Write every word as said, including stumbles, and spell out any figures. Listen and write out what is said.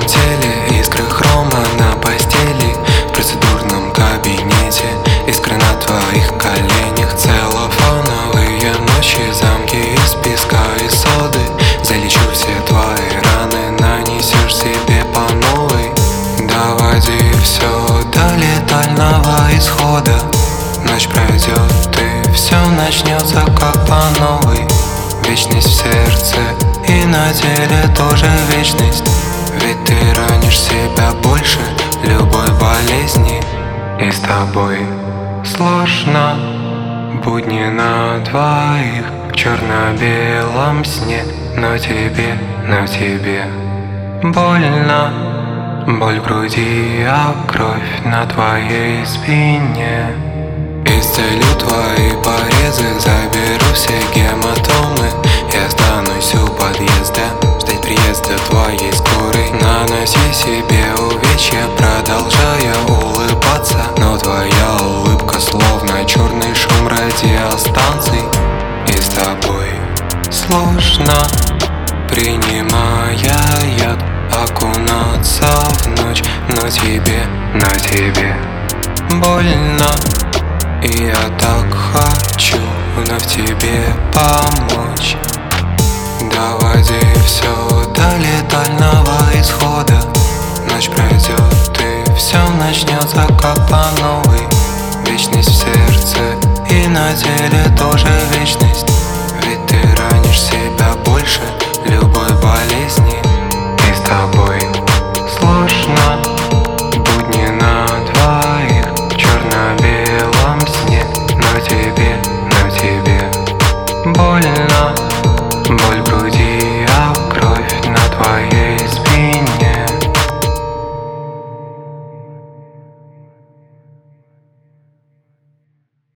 теле, искры хрома на постели, в процедурном кабинете, искры на твоих коленях, целлофановые ночи, замки из песка и соды. Залечу все твои раны, нанесешь себе по новой. Доводи все до летального исхода. Ночь пройдет и все начнется как по новой. Вечность в сердце и на теле тоже вечность. Ведь ты ранишь себя больше любой болезни. И с тобой сложно, будни на двоих в черно-белом сне. Но тебе, но тебе больно, боль в груди, а кровь на твоей спине. Исцелю твои порезы, заберу все гематомы. Я останусь у подъезда, ждать приезда твоей скорой. Наноси себе увечья, продолжая улыбаться. Но твоя улыбка словно черный шум радиостанций. И с тобой сложно, принимая яд, окунаться в ночь. Но тебе, но тебе больно. И я так хочу вновь тебе помочь. Доводи все до летального исхода. Ночь пройдет и все начнется как по новой. Вечность в сердце и на теле тоже вечность. Ведь ты ранишь себя больше любой болезни. И с тобой сложно, будни на двоих в черно-белом сне. Но тебе, но тебе больно, боль